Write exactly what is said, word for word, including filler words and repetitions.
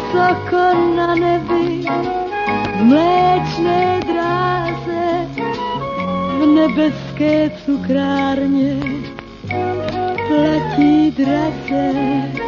vysoko na nebi, v mléčnej dráze, v nebeské cukrárne platí draze.